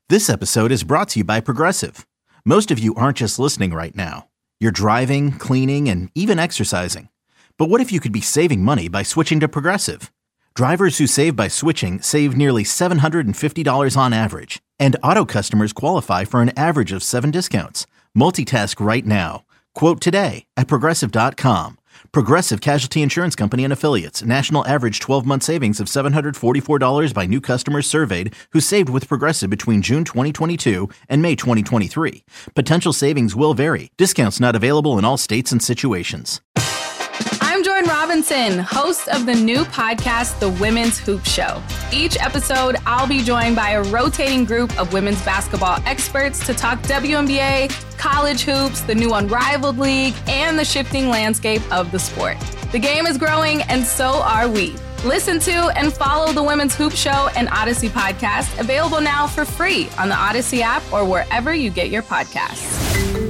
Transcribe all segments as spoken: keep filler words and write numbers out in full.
This episode is brought to you by Progressive. Most of you aren't just listening right now. You're driving, cleaning, and even exercising. But what if you could be saving money by switching to Progressive? Drivers who save by switching save nearly seven hundred fifty dollars on average. And auto customers qualify for an average of seven discounts. Multitask right now. Quote today at Progressive dot com. Progressive Casualty Insurance Company and Affiliates. National average twelve-month savings of seven hundred forty-four dollars by new customers surveyed who saved with Progressive between June twenty twenty-two and May twenty twenty-three. Potential savings will vary. Discounts not available in all states and situations. I'm Jordan Robinson, host of the new podcast, The Women's Hoop Show. Each episode, I'll be joined by a rotating group of women's basketball experts to talk W N B A, college hoops, the new Unrivaled League, and the shifting landscape of the sport. The game is growing, and so are we. Listen to and follow The Women's Hoop Show and Odyssey podcast, available now for free on the Odyssey app or wherever you get your podcasts.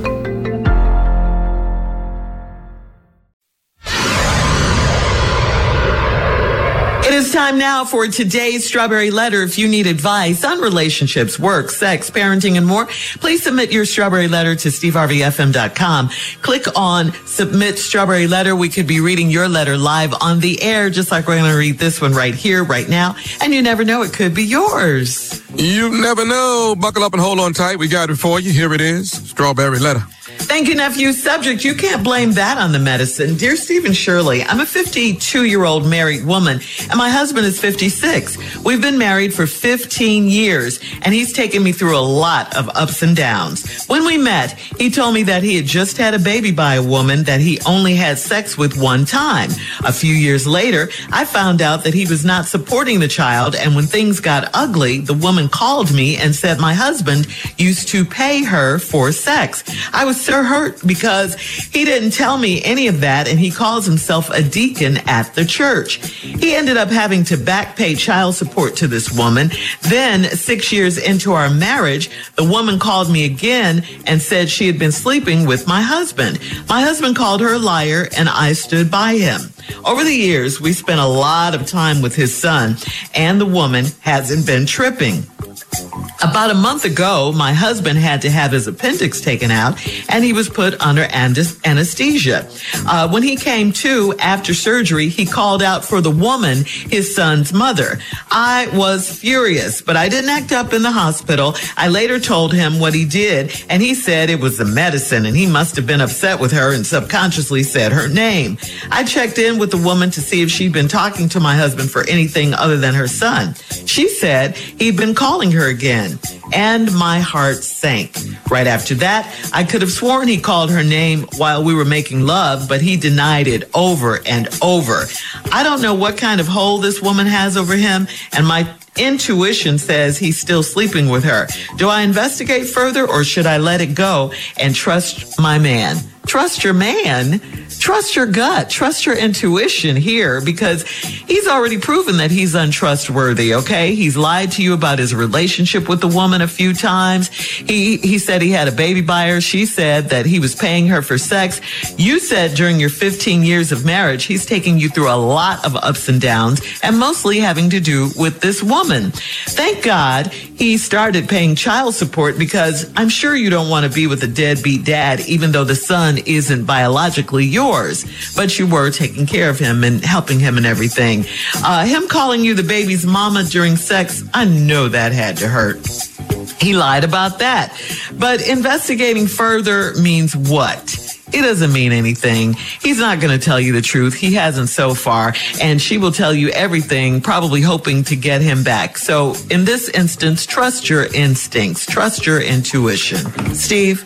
It is time now for today's Strawberry Letter. If you need advice on relationships, work, sex, parenting, and more, please submit your Strawberry Letter to steve harvey f m dot com. Click on Submit Strawberry Letter. We could be reading your letter live on the air, just like we're going to read this one right here, right now. And you never know, it could be yours. You never know. Buckle up and hold on tight. We got it for you. Here it is. Strawberry Letter. Thank you, nephew. Subject, you can't blame that on the medicine. Dear Stephen Shirley, I'm a fifty-two-year-old married woman, and my husband is fifty-six. We've been married for fifteen years, and he's taken me through a lot of ups and downs. When we met, he told me that he had just had a baby by a woman that he only had sex with one time. A few years later, I found out that he was not supporting the child, and when things got ugly, the woman called me and said my husband used to pay her for sex. I was so hurt because he didn't tell me any of that, and he calls himself a deacon at the church. He ended up having to back pay child support to this woman. Then, six years into our marriage, the woman called me again and said she had been sleeping with my husband. My husband called her a liar, and I stood by him. Over the years, we spent a lot of time with his son, and the woman hasn't been tripping. About a month ago, my husband had to have his appendix taken out, and he was put under anesthesia. Uh, when he came to after surgery, he called out for the woman, his son's mother. I was furious, but I didn't act up in the hospital. I later told him what he did, and he said it was the medicine, and he must have been upset with her and subconsciously said her name. I checked in with the woman to see if she'd been talking to my husband for anything other than her son. She said he'd been calling her again, and my heart sank. Right after that, I could have sworn he called her name while we were making love, but he denied it over and over. I don't know what kind of hold this woman has over him, and my intuition says he's still sleeping with her. Do I investigate further, or should I let it go and trust my man? Trust your man. Trust your gut. Trust your intuition here, because he's already proven that he's untrustworthy, okay? He's lied to you about his relationship with the woman a few times. He he said he had a baby by her. She said that he was paying her for sex. You said during your fifteen years of marriage, he's taking you through a lot of ups and downs, and mostly having to do with this woman. Thank God he started paying child support, because I'm sure you don't want to be with a deadbeat dad, even though the son isn't biologically yours, but you were taking care of him and helping him and everything. Uh, him calling you the baby's mama during sex, I know that had to hurt. He lied about that. But investigating further means what? It doesn't mean anything. He's not going to tell you the truth. He hasn't so far. And she will tell you everything, probably hoping to get him back. So in this instance, trust your instincts. Trust your intuition. Steve?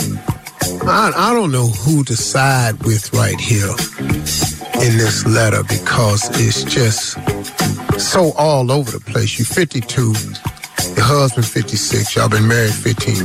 I, I don't know who to side with right here in this letter, because it's just so all over the place. You're fifty-two, your husband fifty-six, y'all been married fifteen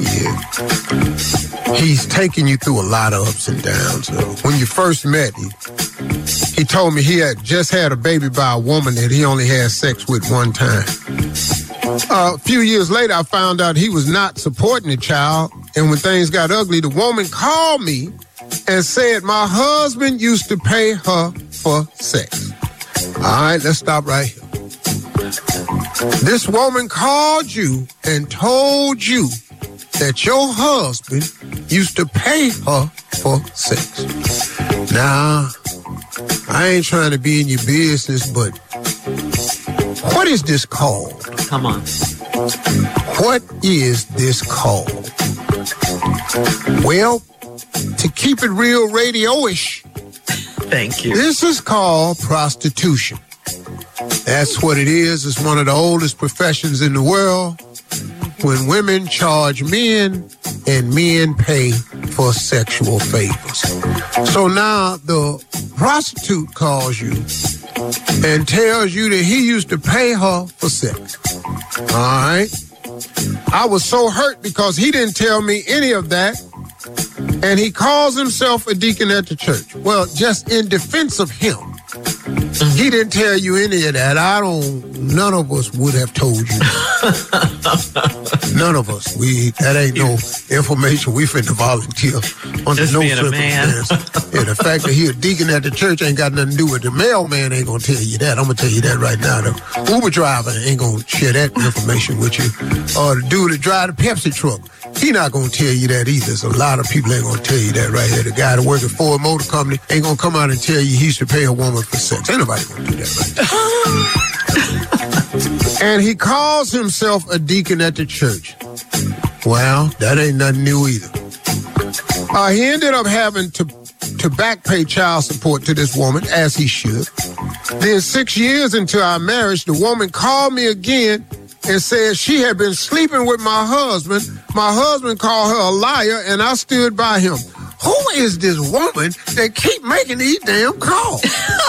years. He's taken you through a lot of ups and downs. When you first met, he, he told me he had just had a baby by a woman that he only had sex with one time. Uh, a few years later, I found out he was not supporting the child, and when things got ugly, the woman called me and said my husband used to pay her for sex. All right, let's stop right here. This woman called you and told you that your husband used to pay her for sex. Now, I ain't trying to be in your business, but what is this called? Come on. What is this called? Well, to keep it real radio-ish, thank you. This is called prostitution. That's what it is. It's one of the oldest professions in the world. When women charge men and men pay for sexual favors. So now the prostitute calls you and tells you that he used to pay her for sex. All right? I was so hurt because he didn't tell me any of that. And he calls himself a deacon at the church. Well, just in defense of him, he didn't tell you any of that. I don't, none of us would have told you that. None of us. We, that ain't no information we finna volunteer under Just no being a man. circumstance. Yeah, the fact that he a deacon at the church ain't got nothing to do with it. The mailman ain't gonna tell you that. I'm gonna tell you that right now. The Uber driver ain't gonna share that information with you. Or the dude that drive the Pepsi truck, he not gonna tell you that either. So a lot of people ain't gonna tell you that right here. The guy that works at Ford Motor Company ain't gonna come out and tell you he used to pay a woman for sex. Ain't nobody gonna do that right. And he calls himself a deacon at the church. Well, that ain't nothing new either. Uh, he ended up having to to back pay child support to this woman, as he should. Then six years into our marriage, the woman called me again and said she had been sleeping with my husband. My husband called her a liar, and I stood by him. Who is this woman that keep making these damn calls?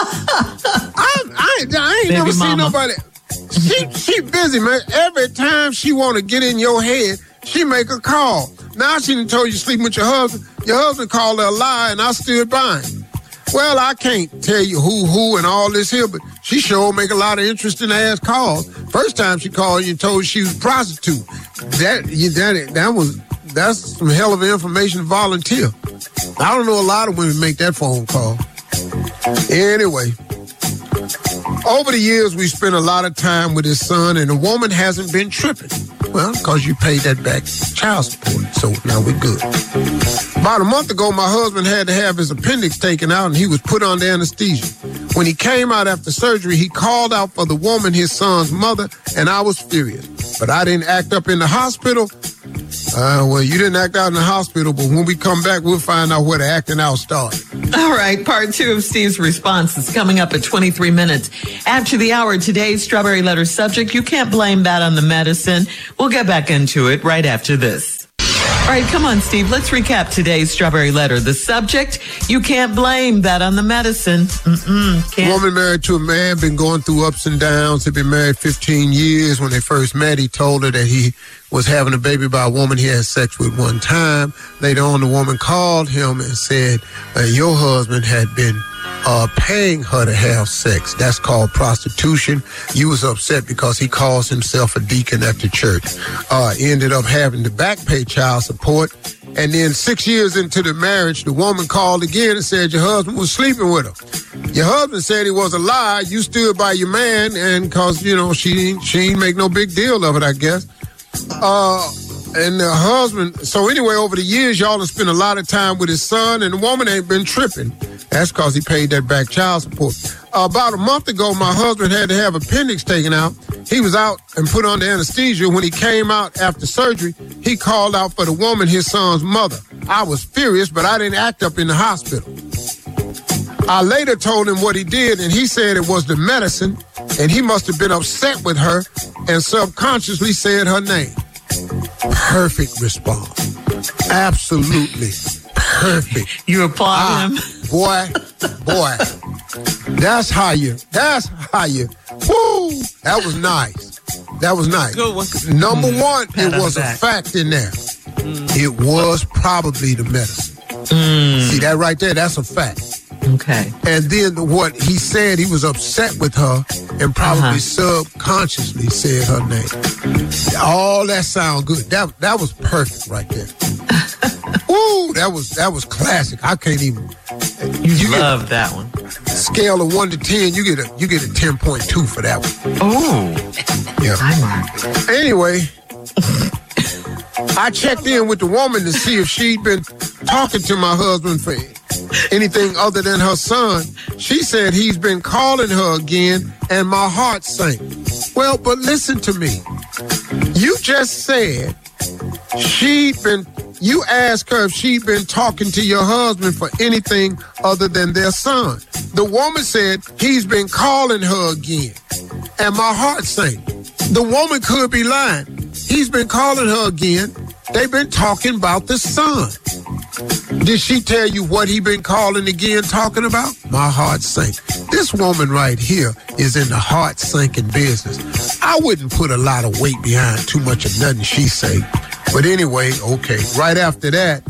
I, I, I ain't Baby never seen mama. nobody. She she busy, man. Every time she want to get in your head, she make a call. Now she done told you sleeping with your husband. Your husband called her a lie, and I stood by him. Well, I can't tell you who, who, and all this here, but she sure make a lot of interesting ass calls. First time she called you and told you she was a prostitute. That, you, that, that was, that's some hell of information to volunteer. I don't know a lot of women make that phone call. Anyway, over the years, we spent a lot of time with his son, and the woman hasn't been tripping. Well, because you paid that back child support, so now we're good. About a month ago, my husband had to have his appendix taken out, and he was put under anesthesia. When he came out after surgery, he called out for the woman, his son's mother, and I was furious. But I didn't act up in the hospital. Uh, well, you didn't act out in the hospital, but when we come back, we'll find out where the acting out started. All right, part two of Steve's response is coming up at twenty-three minutes after the hour. Today's Strawberry Letter subject, you can't blame that on the medicine. We'll get back into it right after this. All right, come on, Steve. Let's recap today's Strawberry Letter. The subject, you can't blame that on the medicine. Mm-mm, can't. Woman married to a man, been going through ups and downs. They've been married fifteen years. When they first met, he told her that he was having a baby by a woman he had sex with one time. Later on, the woman called him and said, uh, your husband had been uh, paying her to have sex. That's called prostitution. You was upset because he calls himself a deacon at the church. Uh, ended up having to back pay child support. And then six years into the marriage, the woman called again and said your husband was sleeping with her. Your husband said he was a lie. You stood by your man, and cause, you know, she, she ain't make no big deal of it, I guess. Uh, and the husband, so anyway, over the years, y'all have spent a lot of time with his son, and the woman ain't been tripping. That's because he paid that back child support. Uh, about a month ago, my husband had to have appendix taken out. He was out and put under anesthesia. When he came out after surgery, he called out for the woman, his son's mother. I was furious, but I didn't act up in the hospital. I later told him what he did, and he said it was the medicine, and he must have been upset with her and subconsciously said her name. Perfect response. Absolutely perfect. You applaud Ah, him? boy, boy. That's how you, that's how you, woo, that was nice. That was nice. Good one. Number Mm, one, pat it on was the a back. fact in there. Mm. It was probably the medicine. Mm. See that right there? That's a fact. Okay. And then what he said, he was upset with her and probably Uh-huh. subconsciously said her name. All that sound good. That that was perfect right there. Woo, that was that was classic. I can't even. You, You get- love that one. Scale of one to ten, you get a you get a ten point two for that one. Oh. Yeah. Hi, Mark. Anyway, I checked in with the woman to see if she'd been talking to my husband for anything other than her son. She said he's been calling her again, and my heart sank. Well, but listen to me. You just said she'd been, you asked her if she'd been talking to your husband for anything other than their son. The woman said he's been calling her again, and my heart sank. The woman could be lying. He's been calling her again. They've been talking about the son. Did she tell you what he been calling again, talking about? My heart sank. This woman right here is in the heart sinking business. I wouldn't put a lot of weight behind too much of nothing she say. But anyway, okay, right after that,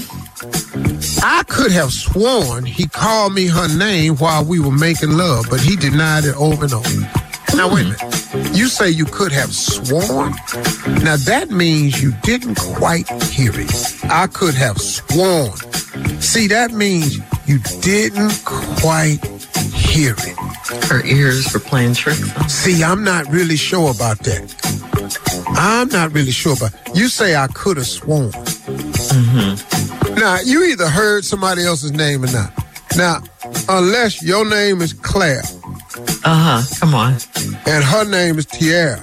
I could have sworn he called me her name while we were making love, but he denied it over and over. Now, wait a minute. You say you could have sworn? Now, that means you didn't quite hear it. I could have sworn. See, that means you didn't quite hear it. Her ears were playing tricks on her. See, I'm not really sure about that. I'm not really sure about it. You say I could have sworn. Mm-hmm. Now, you either heard somebody else's name or not. Now, unless your name is Claire. Uh-huh, come on. And her name is Tiara.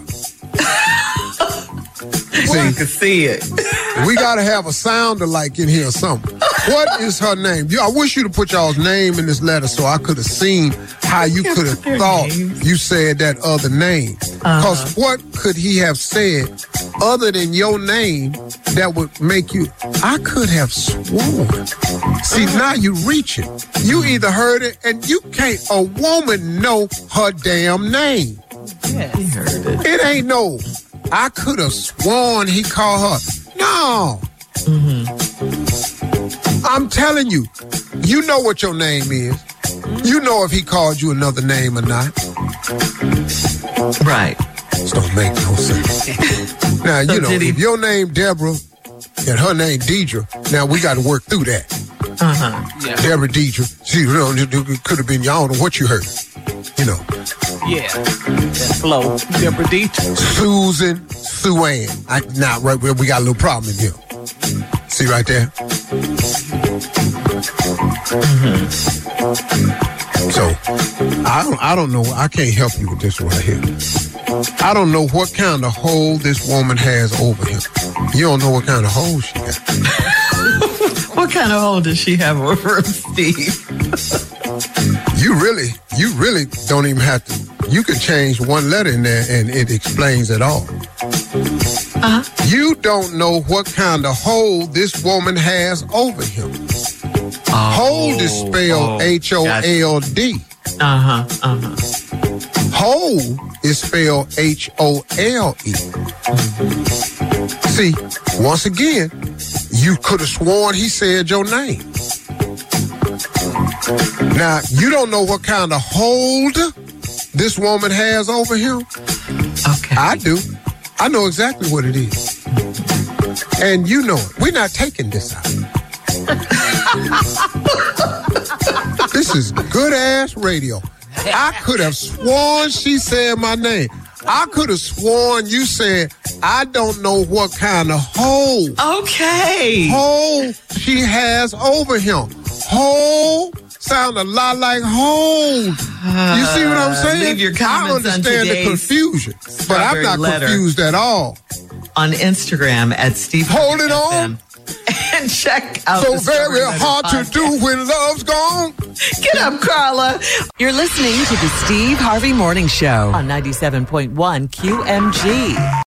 See, you can see it. We got to have a sound alike in here or something. What is her name? I wish you to put y'all's name in this letter so I could have seen how you could have thought names. You said that other name. Because uh-huh. What could he have said other than your name that would make you, I could have sworn. See, uh-huh. Now you reach it. You either heard it and you can't, a woman know her damn name. Yes. He heard it. It ain't no, I could have sworn he called her. No. Mm-hmm. I'm telling you, you know what your name is. You know if he called you another name or not. Right. This don't make no sense. Now, you so know, if your name Deborah and her name Deidre, now we got to work through that. Uh-huh. Yeah. Deborah Deidre. See, you know, it could have been, y'all don't know what you heard. You know. Yeah. That flow. Deborah Deidre. Susan, Sue Ann. I, now, right, we got a little problem in here. See right there? Mm-hmm. So, I don't, I don't know. I can't help you with this one right here. I don't know what kind of hold this woman has over him. You don't know what kind of hold she got. What kind of hold does she have over him, Steve? You really, you really don't even have to. You can change one letter in there and it explains it all. Uh-huh. You don't know what kind of hold this woman has over him. Oh, hold is spelled oh, H O L D. Uh-huh, uh-huh. Hold is spelled H O L E. Mm-hmm. See, once again, you could have sworn he said your name. Now, you don't know what kind of hold this woman has over him? Okay. I do. I know exactly what it is. And you know it. We're not taking this out. This is good-ass radio. I could have sworn she said my name. I could have sworn you said, I don't know what kind of hold. Okay. Hold she has over him. Hold sound a lot like hold. You see what I'm saying? Leave your I understand the confusion, but I'm not confused at all. On Instagram at Steve. Hold it on. And check out so the very hard podcast. To do when love's gone. Get up, Carla. You're listening to the Steve Harvey Morning Show on ninety-seven point one Q M G.